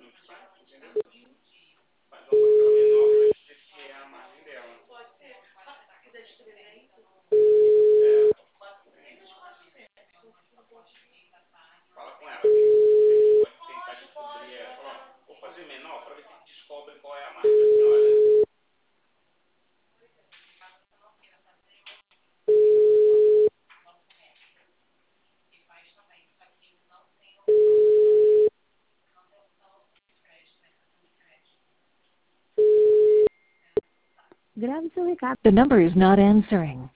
Grave seu recado. The number is not answering.